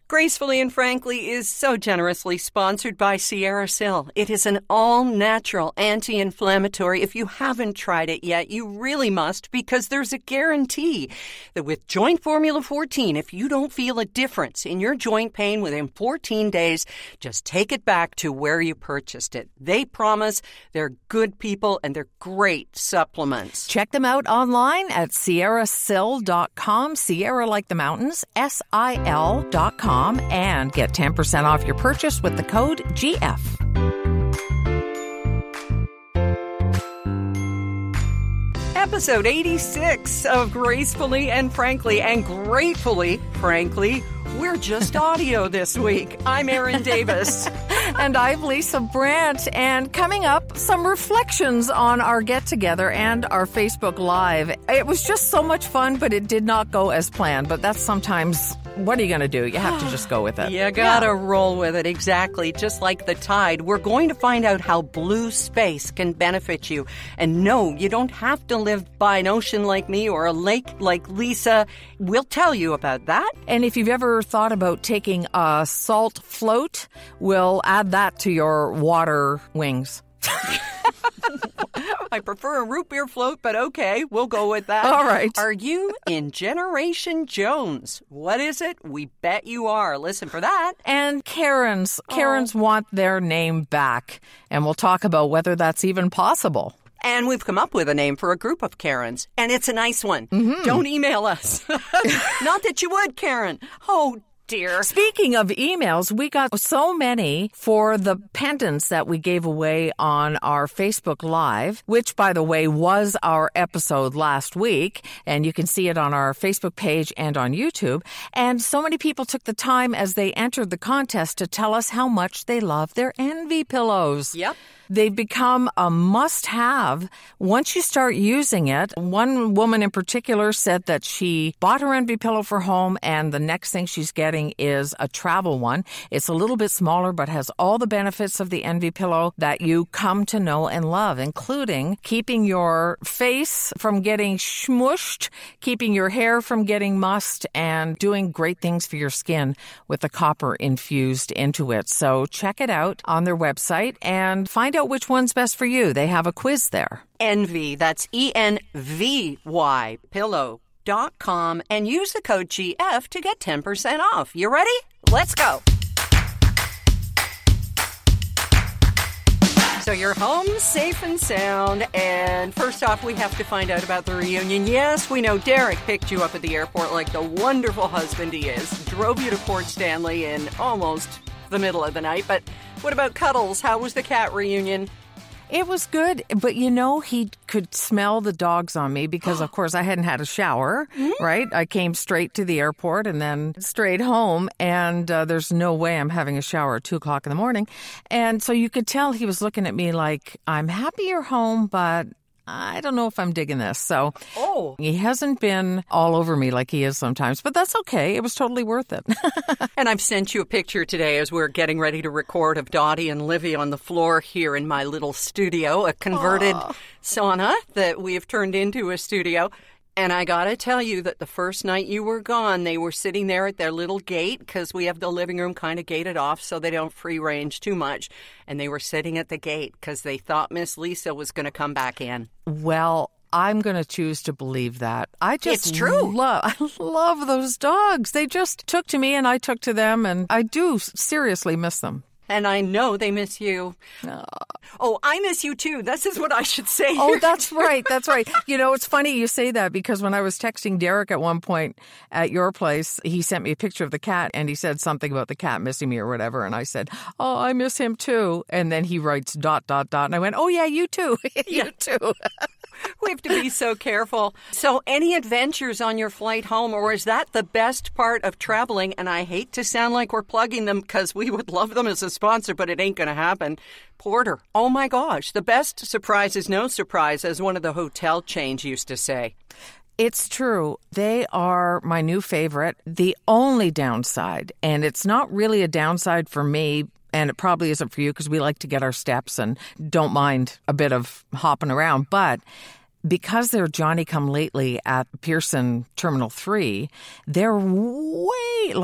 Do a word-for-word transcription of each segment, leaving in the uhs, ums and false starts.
Gracefully and Frankly is so generously sponsored by Sierra Sil. It is an all-natural anti-inflammatory. If you haven't tried it yet, you really must, because there's a guarantee that with Joint Formula fourteen, if you don't feel a difference in your joint pain within fourteen days, just take it back to where you purchased it. They promise they're good people and they're great supplements. Check them out online at sierra sil dot com, Sierra like the mountains, S I L dot com. And get ten percent off your purchase with the code G F. Episode eighty-six of Gracefully and Frankly, and gratefully, frankly, we're just audio this week. I'm Erin Davis. And I'm Lisa Brandt. And coming up, some reflections on our get-together and our Facebook Live. It was just so much fun, but it did not go as planned. But that's sometimes... what are you going to do? You have to just go with it. You got to yeah. roll with it, exactly. Just like the tide. We're going to find out how blue space can benefit you. And no, you don't have to live by an ocean like me or a lake like Lisa. We'll tell you about that. And if you've ever thought about taking a salt float, we'll add that to your water wings. I prefer a root beer float, but okay, we'll go with that. All right. Are you in Generation Jones? What is it? We bet you are. Listen for that. And Karens. Karens oh. want their name back, and we'll talk about whether that's even possible. And we've come up with a name for a group of Karens, and it's a nice one. Mm-hmm. Don't email us. Not that you would, Karen. Oh, dear. Speaking of emails, we got so many for the pendants that we gave away on our Facebook Live, which, by the way, was our episode last week. And you can see it on our Facebook page and on YouTube. And so many people took the time as they entered the contest to tell us how much they love their Envy pillows. Yep. They've become a must-have once you start using it. One woman in particular said that she bought her Envy pillow for home, and the next thing she's getting is a travel one. It's a little bit smaller, but has all the benefits of the Envy pillow that you come to know and love, including keeping your face from getting smushed, keeping your hair from getting mussed, and doing great things for your skin with the copper infused into it. So check it out on their website and find out which one's best for you. They have a quiz there. Envy, that's E N V Y, pillow dot com, and use the code G F to get ten percent off. You ready? Let's go. So you're home safe and sound, and first off, we have to find out about the reunion. Yes, we know Derek picked you up at the airport like the wonderful husband he is, drove you to Port Stanley in almost the middle of the night, but what about Cuddles? How was the cat reunion? It was good, but you know, he could smell the dogs on me because, of course, I hadn't had a shower, mm-hmm. right? I came straight to the airport and then straight home, and uh, there's no way I'm having a shower at two o'clock in the morning. And so you could tell he was looking at me like, I'm happy you're home, but I don't know if I'm digging this. So oh. he hasn't been all over me like he is sometimes, but that's okay. It was totally worth it. And I've sent you a picture today as we're getting ready to record of Dottie and Livy on the floor here in my little studio, a converted Aww. sauna that we have turned into a studio. And I got to tell you that the first night you were gone, they were sitting there at their little gate because we have the living room kind of gated off so they don't free range too much. And they were sitting at the gate because they thought Miss Lisa was going to come back in. Well, I'm going to choose to believe that. I just it's true. Love, I love those dogs. They just took to me and I took to them, and I do seriously miss them. And I know they miss you. Oh. oh, I miss you too. This is what I should say. Oh, that's right. That's right. You know, it's funny you say that because when I was texting Derek at one point at your place, he sent me a picture of the cat and he said something about the cat missing me or whatever. And I said, oh, I miss him too. And then he writes dot, dot, dot. And I went, oh, yeah, you too. you yeah. too. We have to be so careful. So any adventures on your flight home, or is that the best part of traveling? And I hate to sound like we're plugging them because we would love them as a sponsor, but it ain't going to happen. Porter. Oh, my gosh. The best surprise is no surprise, as one of the hotel chains used to say. It's true. They are my new favorite. The only downside, and it's not really a downside for me, and it probably isn't for you because we like to get our steps and don't mind a bit of hopping around. But because they're Johnny-come-lately at Pearson Terminal three, they're way, like,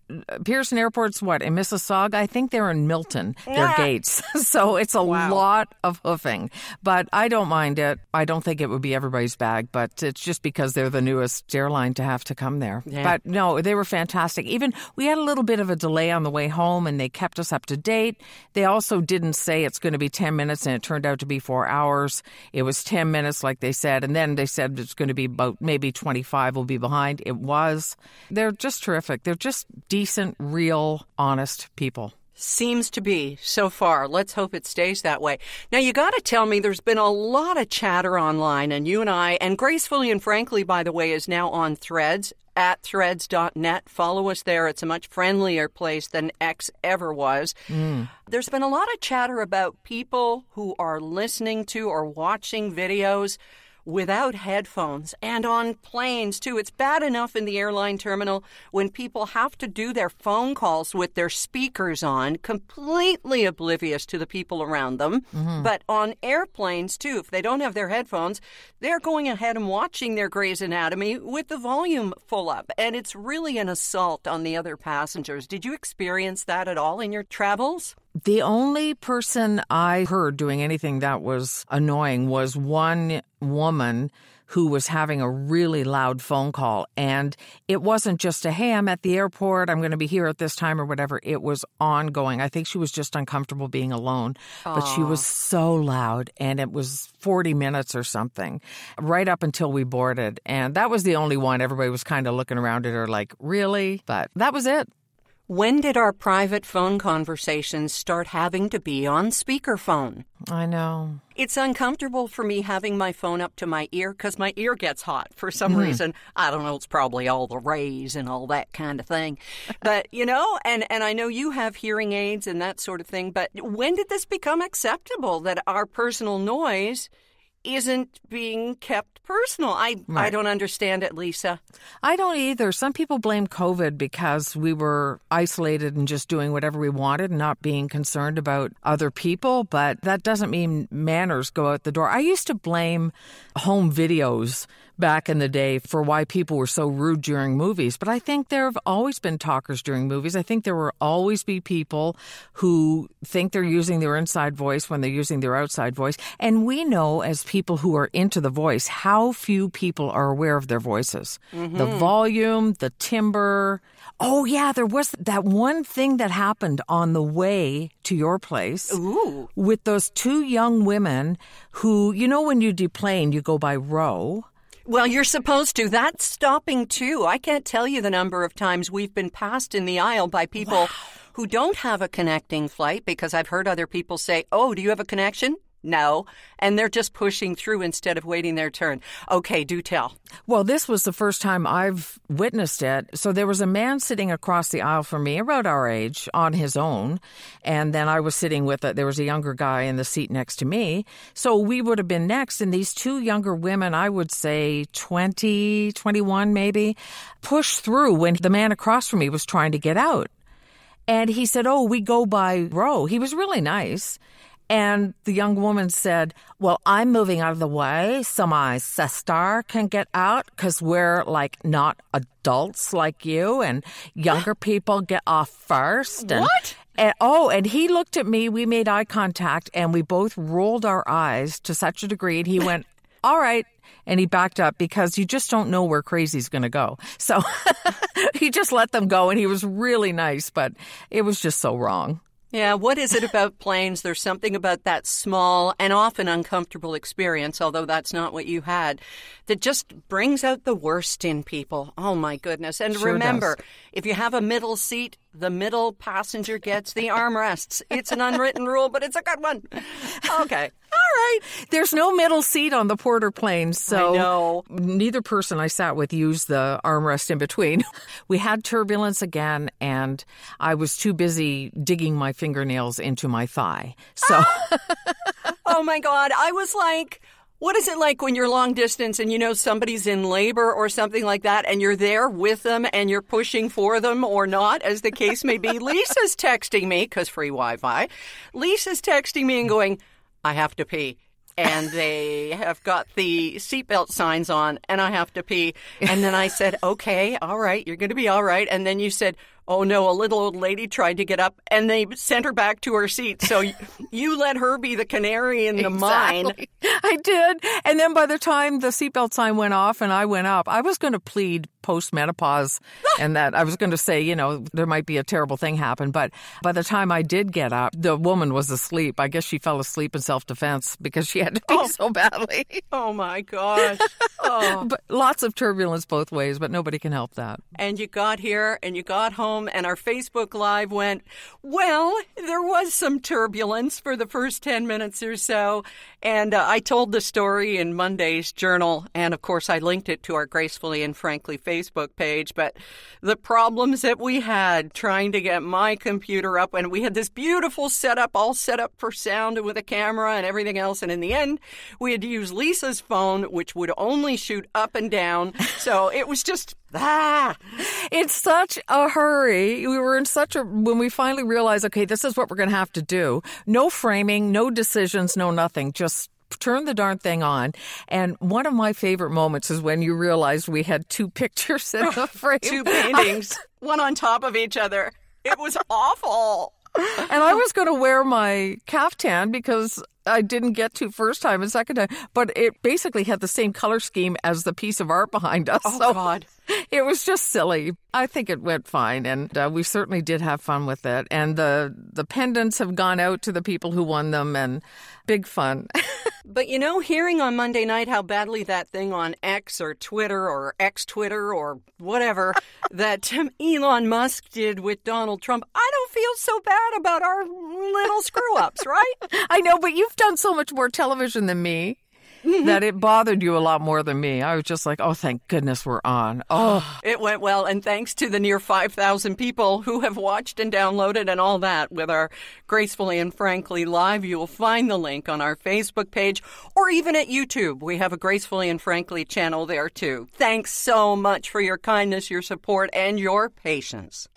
Pearson Airport's what, in Mississauga? I think they're in Milton, their Ah. gates. So it's a Wow. lot of hoofing. But I don't mind it. I don't think it would be everybody's bag, but it's just because they're the newest airline to have to come there. Yeah. But no, they were fantastic. Even we had a little bit of a delay on the way home, and they kept us up to date. They also didn't say it's going to be ten minutes, and it turned out to be four hours. It was ten minutes, like they said, and then they said it's going to be about maybe twenty-five will be behind. It was. They're just terrific. They're just decent, real, honest people. Seems to be so far. Let's hope it stays that way. Now, you got to tell me there's been a lot of chatter online, and you and I, and Gracefully and Frankly, by the way, is now on Threads, at threads dot net. Follow us there. It's a much friendlier place than X ever was. Mm. There's been a lot of chatter about people who are listening to or watching videos without headphones, and on planes, too. It's bad enough in the airline terminal when people have to do their phone calls with their speakers on, completely oblivious to the people around them. Mm-hmm. But on airplanes, too, if they don't have their headphones, they're going ahead and watching their Grey's Anatomy with the volume full up. And it's really an assault on the other passengers. Did you experience that at all in your travels? The only person I heard doing anything that was annoying was one woman who was having a really loud phone call. And it wasn't just a, hey, I'm at the airport, I'm going to be here at this time or whatever. It was ongoing. I think she was just uncomfortable being alone. Aww. But she was so loud, and it was forty minutes or something, right up until we boarded. And that was the only one. Everybody was kind of looking around at her like, really? But that was it. When did our private phone conversations start having to be on speakerphone? I know. It's uncomfortable for me having my phone up to my ear because my ear gets hot for some Mm. reason. I don't know, it's probably all the rays and all that kind of thing. But, you know, and, and I know you have hearing aids and that sort of thing, but when did this become acceptable that our personal noise isn't being kept personal? I, Right. I don't understand it, Lisa. I don't either. Some people blame COVID because we were isolated and just doing whatever we wanted and not being concerned about other people, but that doesn't mean manners go out the door. I used to blame home videos back in the day for why people were so rude during movies, but I think there have always been talkers during movies. I think there will always be people who think they're using their inside voice when they're using their outside voice. And we know as people who are into the voice how few people are aware of their voices. Mm-hmm. The volume, the timbre. Oh, yeah, there was that one thing that happened on the way to your place. Ooh. With those two young women who, you know, when you deplane, you go by row. Well, you're supposed to. That's stopping, too. I can't tell you the number of times we've been passed in the aisle by people wow. who don't have a connecting flight, because I've heard other people say, oh, do you have a connection? No. And they're just pushing through instead of waiting their turn. Okay, do tell. Well, this was the first time I've witnessed it. So there was a man sitting across the aisle from me, about our age, on his own. And then I was sitting with it. There was a younger guy in the seat next to me. So we would have been next. And these two younger women, I would say twenty, twenty-one maybe, pushed through when the man across from me was trying to get out. And he said, oh, we go by row. He was really nice. And the young woman said, well, I'm moving out of the way so my sister can get out because we're like not adults like you and younger people get off first. And, what? And, oh, and he looked at me. We made eye contact and we both rolled our eyes to such a degree. And he went, all right. And he backed up because you just don't know where crazy's going to go. So he just let them go. And he was really nice, but it was just so wrong. Yeah, what is it about planes? There's something about that small and often uncomfortable experience, although that's not what you had, that just brings out the worst in people. Oh, my goodness. And sure remember, does. If you have a middle seat, the middle passenger gets the armrests. It's an unwritten rule, but it's a good one. Okay. All right. There's no middle seat on the Porter plane, so I know. Neither person I sat with used the armrest in between. We had turbulence again, and I was too busy digging my fingernails into my thigh. So, oh, my God. I was like... What is it like when you're long distance and you know somebody's in labor or something like that and you're there with them and you're pushing for them or not, as the case may be? Lisa's texting me, because free Wi-Fi, Lisa's texting me and going, I have to pee. And they have got the seatbelt signs on and I have to pee. And then I said, okay, all right, you're going to be all right. And then you said, oh no, a little old lady tried to get up and they sent her back to her seat. So you, you let her be the canary in the exactly. mine. I did. And then by the time the seatbelt sign went off and I went up, I was going to plead post-menopause and that I was going to say, you know, there might be a terrible thing happen. But by the time I did get up, the woman was asleep. I guess she fell asleep in self-defense because she had to pee oh. so badly. Oh, my gosh. Oh. But lots of turbulence both ways, but nobody can help that. And you got here and you got home and our Facebook Live went, well, there was some turbulence for the first ten minutes or so. And uh, I told the story in Monday's Journal. And, of course, I linked it to our Gracefully and Frankly Facebook page. But the problems that we had trying to get my computer up, and we had this beautiful setup, all set up for sound and with a camera and everything else. And in the end, we had to use Lisa's phone, which would only shoot up and down. So it was just, ah. It's such a hurry. We were in such a, when we finally realized, okay, this is what we're going to have to do. No framing, no decisions, no nothing. Just turn the darn thing on. And one of my favorite moments is when you realized we had two pictures in the frame. Two paintings, one on top of each other. It was awful. And I was going to wear my caftan because I didn't get to first time and second time, but it basically had the same color scheme as the piece of art behind us. Oh, so God. It was just silly. I think it went fine, and uh, we certainly did have fun with it. And the, the pendants have gone out to the people who won them, and big fun. But, you know, hearing on Monday night how badly that thing on X or Twitter or X-Twitter or whatever that um, Elon Musk did with Donald Trump, I don't feel so bad about our little screw-ups, right? I know, but you've done so much more television than me. That it bothered you a lot more than me. I was just like, oh, thank goodness we're on. Oh, it went well. And thanks to the near five thousand people who have watched and downloaded and all that with our Gracefully and Frankly Live. You will find the link on our Facebook page or even at YouTube. We have a Gracefully and Frankly channel there, too. Thanks so much for your kindness, your support, and your patience.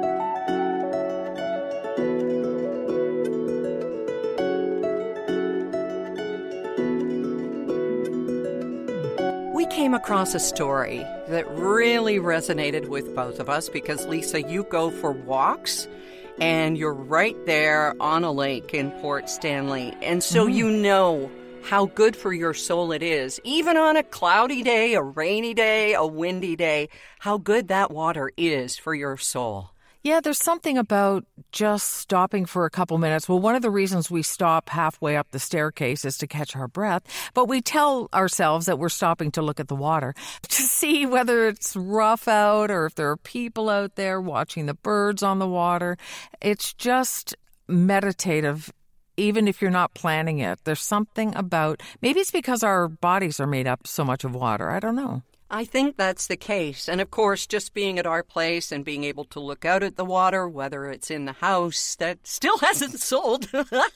We came across a story that really resonated with both of us because, Lisa, you go for walks and you're right there on a lake in Port Stanley. And so mm. you know how good for your soul it is, even on a cloudy day, a rainy day, a windy day, how good that water is for your soul. Yeah, there's something about just stopping for a couple minutes. Well, one of the reasons we stop halfway up the staircase is to catch our breath, but we tell ourselves that we're stopping to look at the water, to see whether it's rough out or if there are people out there watching the birds on the water. It's just meditative, even if you're not planning it. There's something about, maybe it's because our bodies are made up so much of water. I don't know. I think that's the case. And of course, just being at our place and being able to look out at the water, whether it's in the house that still hasn't sold,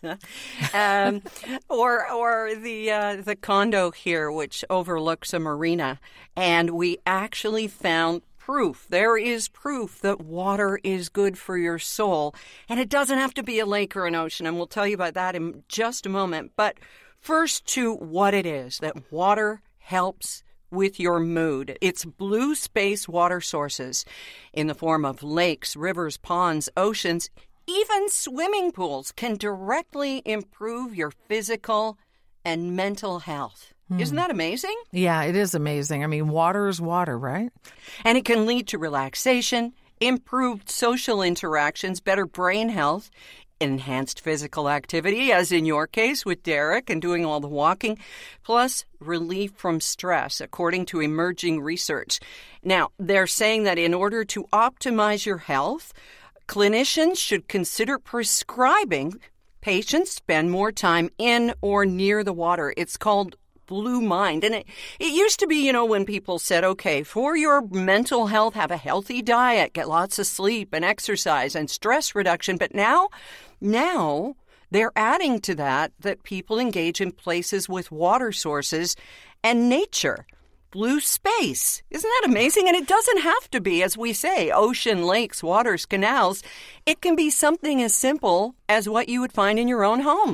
um, or or the uh, the condo here, which overlooks a marina. And we actually found proof. There is proof that water is good for your soul. And it doesn't have to be a lake or an ocean. And we'll tell you about that in just a moment. But first to what it is, that water helps with your mood. It's blue space water sources in the form of lakes, rivers, ponds, oceans, even swimming pools can directly improve your physical and mental health. Hmm. Isn't that amazing? Yeah, it is amazing. I mean, water is water, right? And it can lead to relaxation, improved social interactions, better brain health, enhanced physical activity, as in your case with Derek and doing all the walking, plus relief from stress, according to emerging research. Now, they're saying that in order to optimize your health, clinicians should consider prescribing patients spend more time in or near the water. It's called Blue Mind. And it, it used to be, you know, when people said, okay, for your mental health, have a healthy diet, get lots of sleep and exercise and stress reduction. But now, now they're adding to that that people engage in places with water sources and nature. Blue space. Isn't that amazing? And it doesn't have to be, as we say, ocean, lakes, waters, canals. It can be something as simple as what you would find in your own home.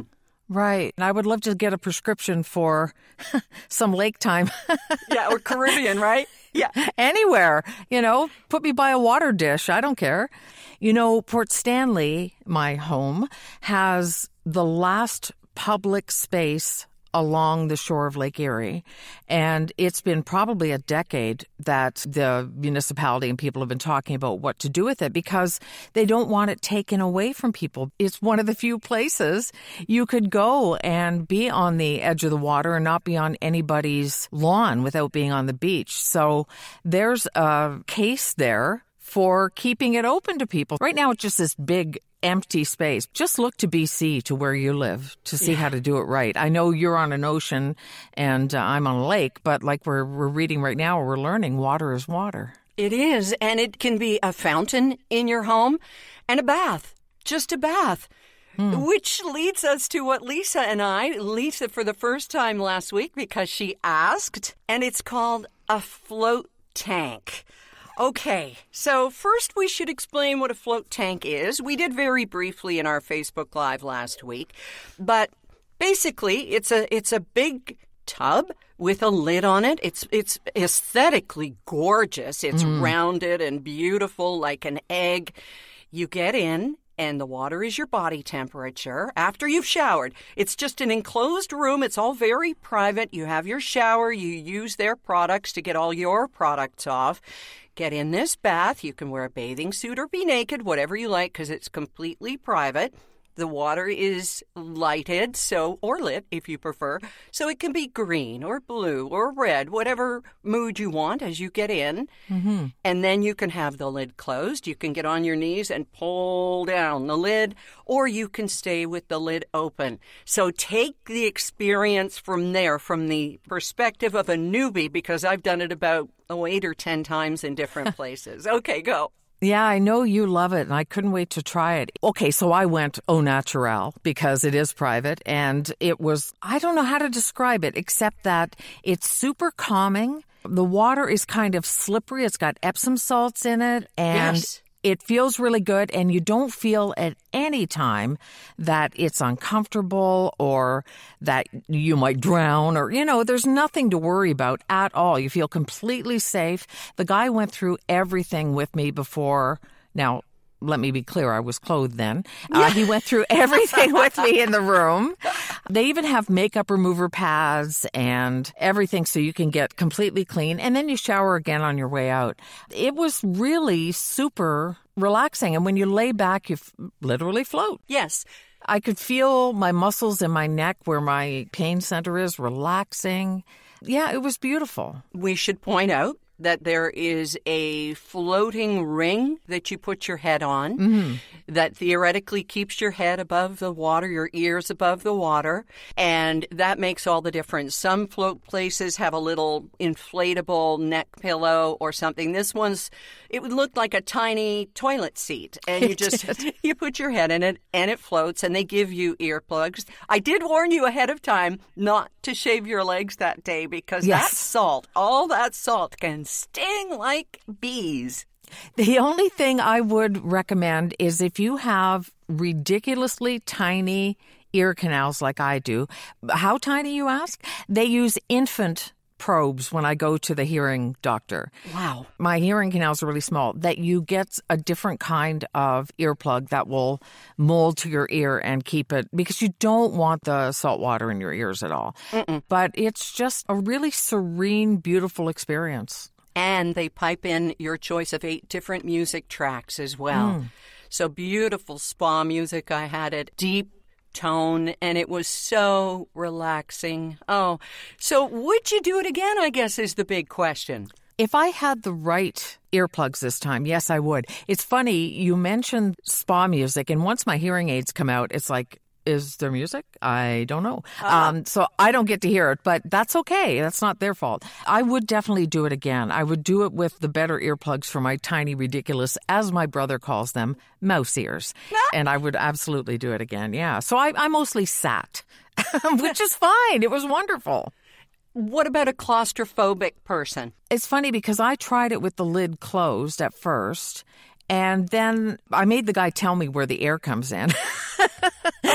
Right. And I would love to get a prescription for some lake time. Yeah, or Caribbean, right? Yeah. Anywhere, you know, put me by a water dish. I don't care. You know, Port Stanley, my home, has the last public space along the shore of Lake Erie. And it's been probably a decade that the municipality and people have been talking about what to do with it because they don't want it taken away from people. It's one of the few places you could go and be on the edge of the water and not be on anybody's lawn without being on the beach. So there's a case there for keeping it open to people. Right now, it's just this big empty space. Just look to B C, to where you live, to see yeah. how to do it right. I know you're on an ocean and uh, I'm on a lake, but like we're we're reading right now, we're learning water is water. It is, and it can be a fountain in your home and a bath, just a bath. Hmm. Which leads us to what Lisa and I, Lisa for the first time last week because she asked, and it's called a float tank. Okay, so first we should explain what a float tank is. We did very briefly in our Facebook Live last week, but basically it's a it's a big tub with a lid on it. It's it's aesthetically gorgeous. It's mm. rounded and beautiful like an egg. You get in, and the water is your body temperature after you've showered. It's just an enclosed room. It's all very private. You have your shower. You use their products to get all your products off. Get in this bath. You can wear a bathing suit or be naked, whatever you like, because it's completely private. The water is lighted, so or lit if you prefer, so it can be green or blue or red, whatever mood you want as you get in. Mm-hmm. And then you can have the lid closed. You can get on your knees and pull down the lid, or you can stay with the lid open. So take the experience from there, from the perspective of a newbie, because I've done it about oh, eight or ten times in different places. Okay, go. Yeah, I know you love it, and I couldn't wait to try it. Okay, so I went au naturel because it is private, and it was, I don't know how to describe it, except that it's super calming. The water is kind of slippery. It's got Epsom salts in it, and yes. It feels really good, and you don't feel at any time that it's uncomfortable or that you might drown or, you know, there's nothing to worry about at all. You feel completely safe. The guy went through everything with me before. Now, let me be clear, I was clothed then. Uh, yeah. He went through everything with me in the room. They even have makeup remover pads and everything so you can get completely clean. And then you shower again on your way out. It was really super relaxing. And when you lay back, you f- literally float. Yes. I could feel my muscles in my neck where my pain center is relaxing. Yeah, it was beautiful. We should point out that there is a floating ring that you put your head on mm-hmm. that theoretically keeps your head above the water, your ears above the water, and that makes all the difference. Some float places have a little inflatable neck pillow or something. This one's, it would look like a tiny toilet seat, and you just, you put your head in it, and it floats, and they give you earplugs. I did warn you ahead of time not to shave your legs that day because yes. that salt, all that salt can sting like bees. The only thing I would recommend is if you have ridiculously tiny ear canals like I do. How tiny, you ask? They use infant probes when I go to the hearing doctor. Wow. My hearing canals are really small, that you get a different kind of earplug that will mold to your ear and keep it, because you don't want the salt water in your ears at all. Mm-mm. But it's just a really serene, beautiful experience. And they pipe in your choice of eight different music tracks as well. Mm. So beautiful spa music. I had it deep tone, and it was so relaxing. Oh, so would you do it again, I guess, is the big question. If I had the right earplugs this time, yes, I would. It's funny, you mentioned spa music, and once my hearing aids come out, it's like, is there music? I don't know. Uh-huh. Um, so I don't get to hear it, but that's okay. That's not their fault. I would definitely do it again. I would do it with the better earplugs for my tiny, ridiculous, as my brother calls them, mouse ears. And I would absolutely do it again. Yeah. So I, I mostly sat, which is fine. It was wonderful. What about a claustrophobic person? It's funny because I tried it with the lid closed at first. And then I made the guy tell me where the air comes in.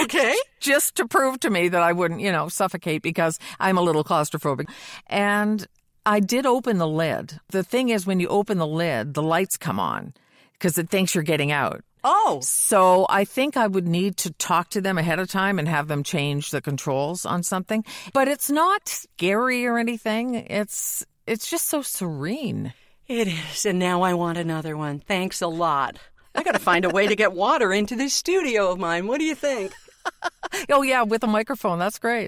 Okay. Just to prove to me that I wouldn't, you know, suffocate because I'm a little claustrophobic. And I did open the lid. The thing is, when you open the lid, the lights come on because it thinks you're getting out. Oh. So I think I would need to talk to them ahead of time and have them change the controls on something. But it's not scary or anything. It's it's just so serene. It is. And now I want another one. Thanks a lot. I got to find a way to get water into this studio of mine. What do you think? Oh, yeah, with a microphone. That's great.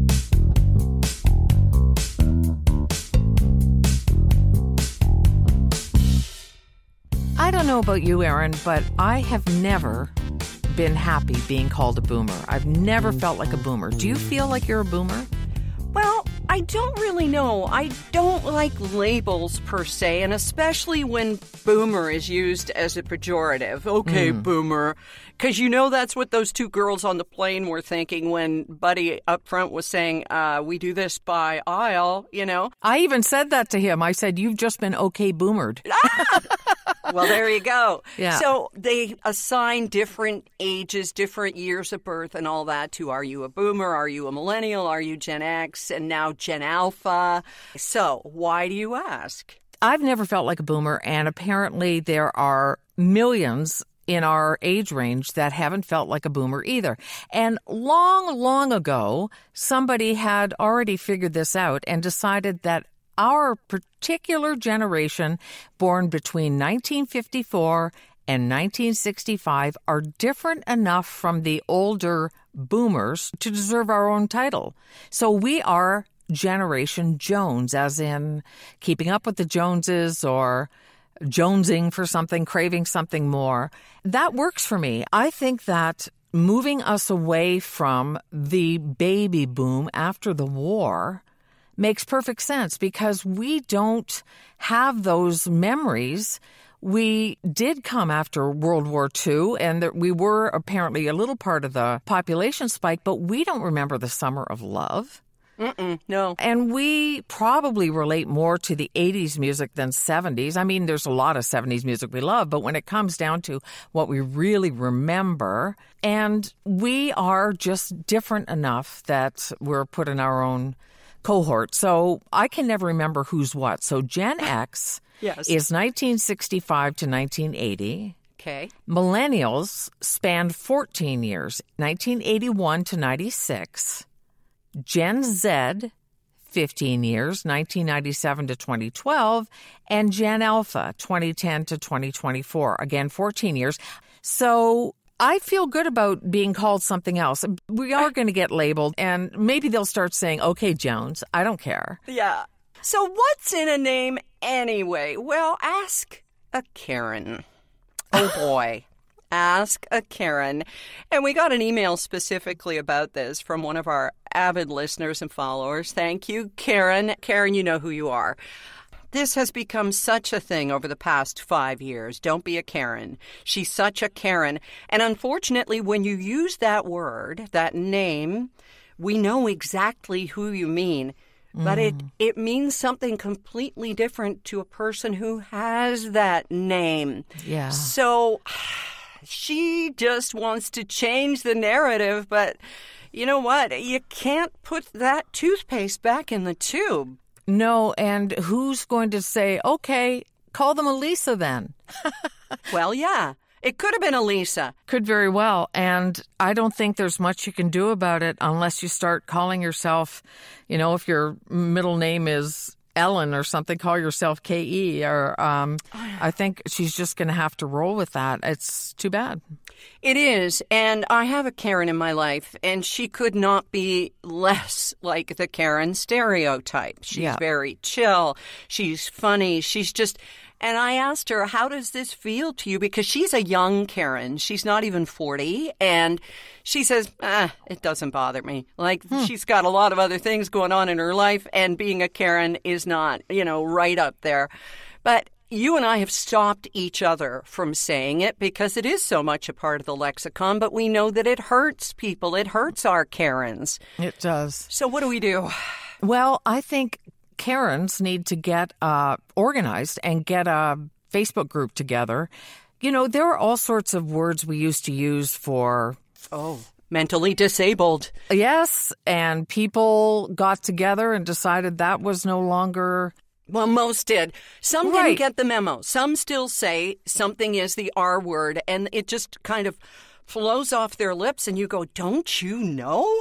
I don't know about you, Erin, but I have never been happy being called a boomer. I've never felt like a boomer. Do you feel like you're a boomer? Well, I don't really know. I don't like labels per se, and especially when boomer is used as a pejorative. Okay, mm. boomer. Because you know that's what those two girls on the plane were thinking when Buddy up front was saying, uh, we do this by aisle, you know? I even said that to him. I said, you've just been okay boomered. Ah! Well, there you go. Yeah. So they assign different ages, different years of birth and all that to, are you a boomer? Are you a millennial? Are you Gen X? And now Gen Alpha. So why do you ask? I've never felt like a boomer, and apparently there are millions in our age range that haven't felt like a boomer either. And long, long ago, somebody had already figured this out and decided that our particular generation, born between nineteen fifty-four and nineteen sixty-five, are different enough from the older boomers to deserve our own title. So we are Generation Jones, as in keeping up with the Joneses or jonesing for something, craving something more. That works for me. I think that moving us away from the baby boom after the war makes perfect sense because we don't have those memories. We did come after World War Two, and that we were apparently a little part of the population spike, but we don't remember the summer of love. Mm-mm, no. And we probably relate more to the eighties music than seventies. I mean, there's a lot of seventies music we love, but when it comes down to what we really remember, and we are just different enough that we're put in our own cohort. So I can never remember who's what. So Gen X yes. is nineteen sixty-five to nineteen eighty. Okay. Millennials spanned fourteen years, nineteen eighty-one to ninety-six. Gen Z, fifteen years, nineteen ninety-seven to twenty twelve, and Gen Alpha, twenty ten to twenty twenty-four, again, fourteen years. So I feel good about being called something else. We are going to get labeled, and maybe they'll start saying, okay, Jones, I don't care. Yeah. So what's in a name anyway? Well, ask a Karen. Oh, boy. Ask a Karen. And we got an email specifically about this from one of our avid listeners and followers. Thank you, Karen. Karen, you know who you are. This has become such a thing over the past five years. Don't be a Karen. She's such a Karen. And unfortunately, when you use that word, that name, we know exactly who you mean. But it, it means something completely different to a person who has that name. Yeah. So she just wants to change the narrative, but you know what? You can't put that toothpaste back in the tube. No, and who's going to say, okay, call them Elisa then? Well, yeah. It could have been Elisa. Could very well. And I don't think there's much you can do about it unless you start calling yourself, you know, if your middle name is Ellen or something, call yourself K E. Or um, I think she's just going to have to roll with that. It's too bad. It is. And I have a Karen in my life, and she could not be less like the Karen stereotype. She's yeah. very chill. She's funny. She's just... And I asked her, how does this feel to you? Because she's a young Karen. She's not even forty. And she says, ah, it doesn't bother me. Like, hmm. she's got a lot of other things going on in her life, and being a Karen is not, you know, right up there. But you and I have stopped each other from saying it because it is so much a part of the lexicon, but we know that it hurts people. It hurts our Karens. It does. So what do we do? Well, I think Karens need to get uh, organized and get a Facebook group together. You know, there are all sorts of words we used to use for oh mentally disabled. Yes, and people got together and decided that was no longer... Well, most did. Some Right. didn't get the memo. Some still say something is the R word, and it just kind of flows off their lips, and you go, don't you know?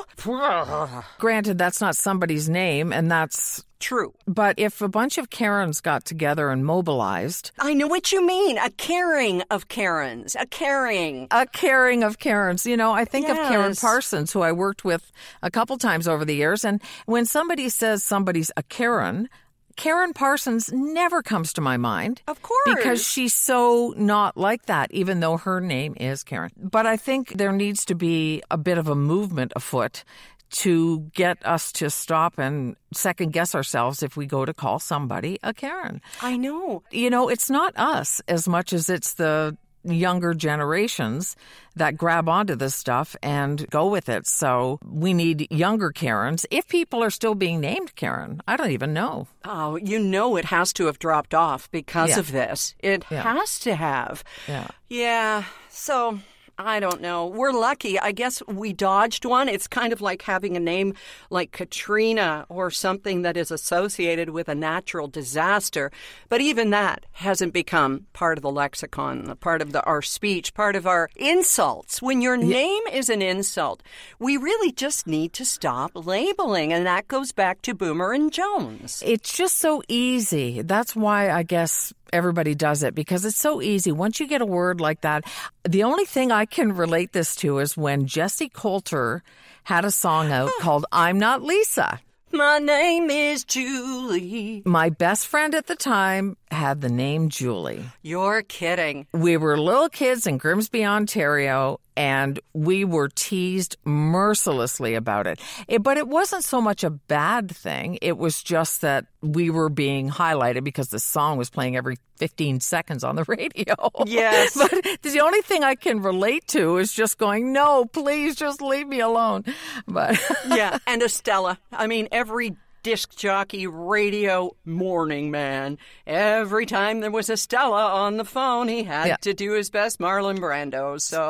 Granted, that's not somebody's name, and that's... True. But if a bunch of Karens got together and mobilized... I know what you mean. A caring of Karens. A caring. A caring of Karens. You know, I think of Karen Yes. Parsons, who I worked with a couple times over the years, and when somebody says somebody's a Karen... Karen Parsons never comes to my mind. Of course. Because she's so not like that, even though her name is Karen. But I think there needs to be a bit of a movement afoot to get us to stop and second guess ourselves if we go to call somebody a Karen. I know. You know, it's not us as much as it's the younger generations that grab onto this stuff and go with it. So we need younger Karens. If people are still being named Karen, I don't even know. Oh, you know it has to have dropped off because Yeah. of this. It Yeah. has to have. Yeah. Yeah. So I don't know. We're lucky. I guess we dodged one. It's kind of like having a name like Katrina or something that is associated with a natural disaster. But even that hasn't become part of the lexicon, part of the, our speech, part of our insults. When your name is an insult, we really just need to stop labeling. And that goes back to Boomer and Jones. It's just so easy. That's why I guess everybody does it, because it's so easy. Once you get a word like that, the only thing I can relate this to is when Jessie Coulter had a song out called I'm Not Lisa. My name is Julie. My best friend at the time had the name Julie. You're kidding. We were little kids in Grimsby, Ontario, and we were teased mercilessly about it. it. But it wasn't so much a bad thing. It was just that we were being highlighted because the song was playing every fifteen seconds on the radio. Yes. But the only thing I can relate to is just going, no, please just leave me alone. But Yeah, and Estella. I mean, every disc jockey, radio, morning man, every time there was Estella on the phone, he had Yeah. to do his best Marlon Brando. So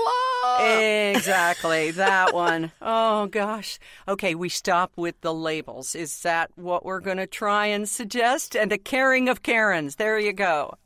Stella! exactly, that one. Oh, gosh. Okay, we stop with the labels. Is that what we're going to try and suggest? And a caring of Karens. There you go.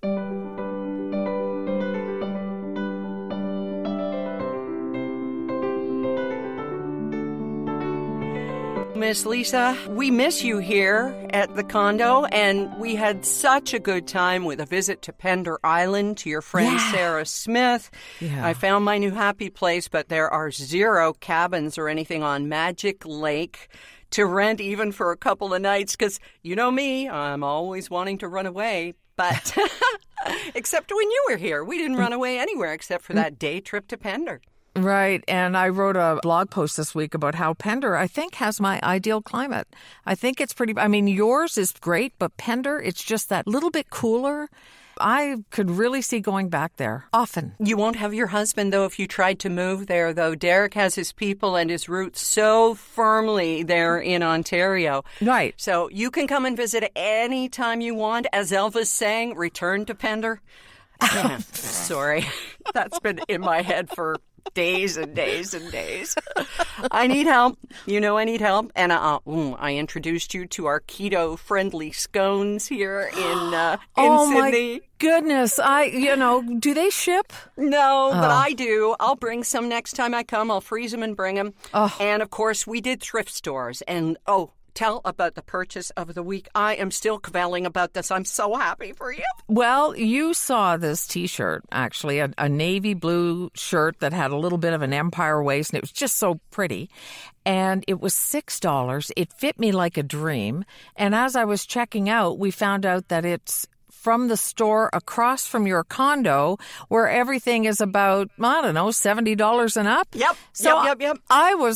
Miss Lisa, we miss you here at the condo, and we had such a good time with a visit to Pender Island to your friend Yeah. Sarah Smith. Yeah. I found my new happy place, but there are zero cabins or anything on Magic Lake to rent even for a couple of nights, because you know me, I'm always wanting to run away. But except when you were here, we didn't run away anywhere except for that day trip to Pender. Right. And I wrote a blog post this week about how Pender, I think, has my ideal climate. I think it's pretty, I mean, yours is great, but Pender, it's just that little bit cooler. I could really see going back there often. You won't have your husband, though, if you tried to move there, though. Derek has his people and his roots so firmly there in Ontario. Right. So you can come and visit any time you want. As Elvis sang, return to Pender. Yeah, sorry. That's been in my head for days and days and days. I need help. You know I need help. And uh, mm, I introduced you to our keto-friendly scones here in uh, in oh, Sydney. my goodness. I, you know, do they ship? No, but Oh. I do. I'll bring some next time I come. I'll freeze them and bring them. Oh. And, of course, we did thrift stores. And, oh, tell about the purchase of the week. I am still cavelling about this. I'm so happy for you. Well, you saw this T-shirt, actually, a, a navy blue shirt that had a little bit of an empire waist, and it was just so pretty. And it was six dollars. It fit me like a dream. And as I was checking out, we found out that it's from the store across from your condo where everything is about, I don't know, seventy dollars and up. Yep, So yep, yep, yep. I was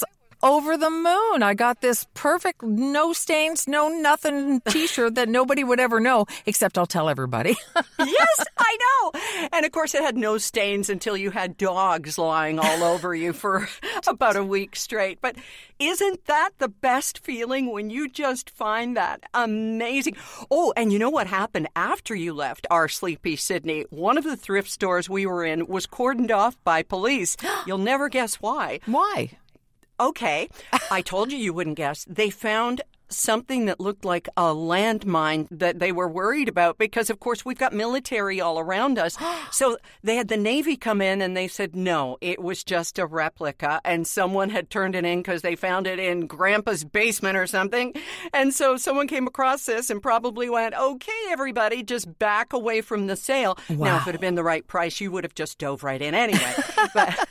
over the moon. I got this perfect, no stains, no nothing t-shirt that nobody would ever know, except I'll tell everybody. Yes, I know. And of course, it had no stains until you had dogs lying all over you for about a week straight. But isn't that the best feeling when you just find that amazing? Oh, and you know what happened after you left our sleepy Sydney? One of the thrift stores we were in was cordoned off by police. You'll never guess why. Why? Okay, I told you you wouldn't guess. They found something that looked like a landmine that they were worried about because, of course, we've got military all around us. So they had the Navy come in and they said, no, it was just a replica. And someone had turned it in because they found it in Grandpa's basement or something. And so someone came across this and probably went, okay, everybody, just back away from the sale. Wow. Now, if it had been the right price, you would have just dove right in anyway. But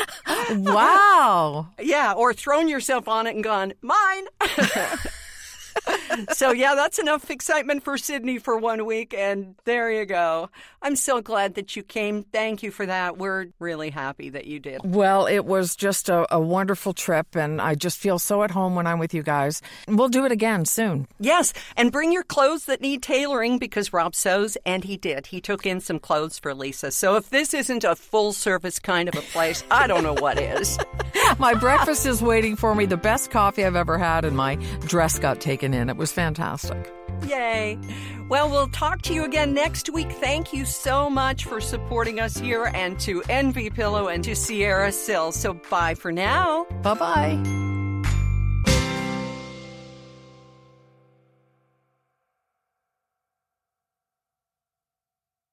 wow. Yeah, or thrown yourself on it and gone, mine. So, yeah, that's enough excitement for Sydney for one week, and there you go. I'm so glad that you came. Thank you for that. We're really happy that you did. Well, it was just a, a wonderful trip, and I just feel so at home when I'm with you guys. We'll do it again soon. Yes, and bring your clothes that need tailoring because Rob sews, and he did. He took in some clothes for Lisa. So if this isn't a full-service kind of a place, I don't know what is. My breakfast is waiting for me, the best coffee I've ever had, and my dress got taken in. It was fantastic. Yay. Well, we'll talk to you again next week. Thank you so much for supporting us here and to Envy Pillow and to Sierra Sil. So bye for now. Bye-bye.